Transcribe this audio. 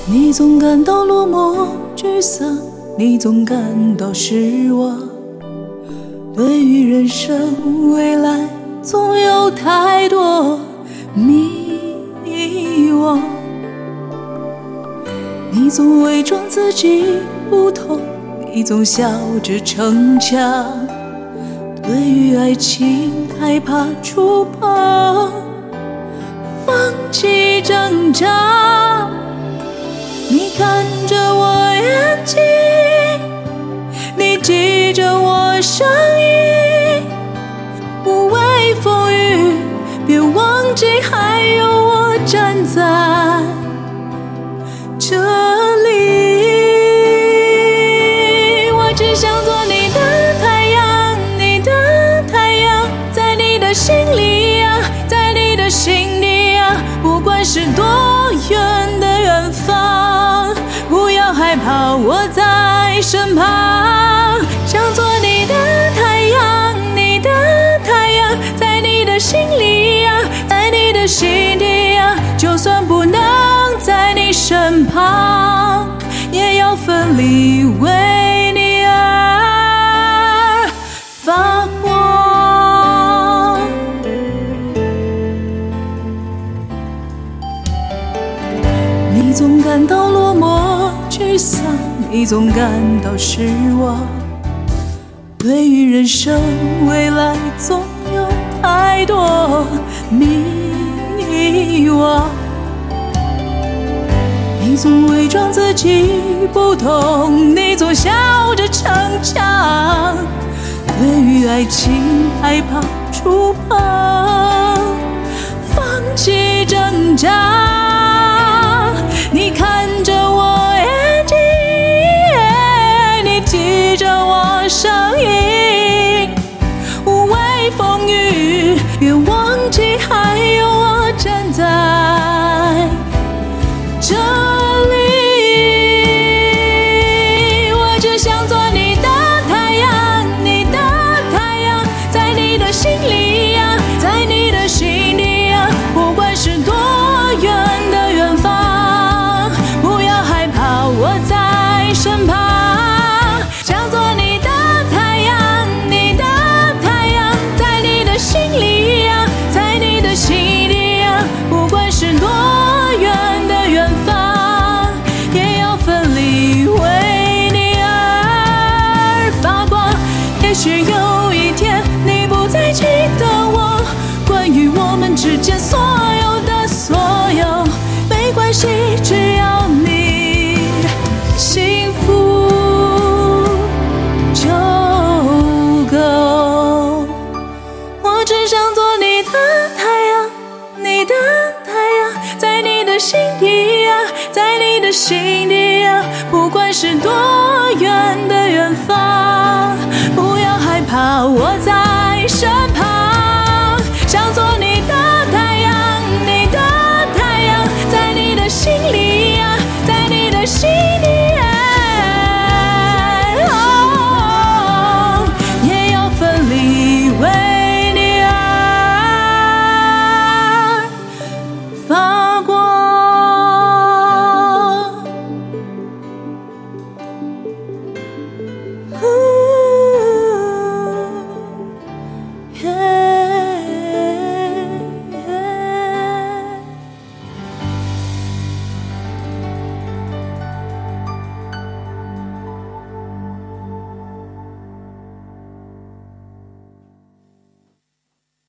你总感到落寞沮丧，你总感到失望，对于人生未来总有太多迷惘。你总伪装自己不痛，你总笑着逞强，对于爱情害怕触碰，放弃挣扎。你看着我眼睛，你记着我声音，无畏风雨，别忘记还有我站在这里。我只想做你的太阳，你的太阳，在你的心里呀，在你的心底呀，不管是多远的远方，不要害怕，我在身旁。想做你的太阳，你的太阳，在你的心里呀，在你的心底呀，就算不能在你身旁，也要奋力为你而发光。你总感到落寞沮丧，你总感到失望，对于人生未来总有太多迷惘。你总伪装自己不懂，你总笑着逞强，对于爱情害怕触碰，放弃挣扎。你看着我眼睛，你记着我声音，无畏风雨，别忘记还有我站在这里。我只想做你的太阳，你的太阳，在你的心里呀，在你的心底呀，不管是多远的远方，不要害怕，我在身旁。想做你的太阳，你的太阳，在你的心里呀，在你的心底呀，不管是多远的远方，也要奋力为你而发光。也许有一天你不再记得我，关于我们之间所有的所有，没关系，只要你幸福就够。我只想做你的太阳，你的太阳，在你的心底呀，在你的心底呀，不管是多远的远方，不要害怕，我在身旁。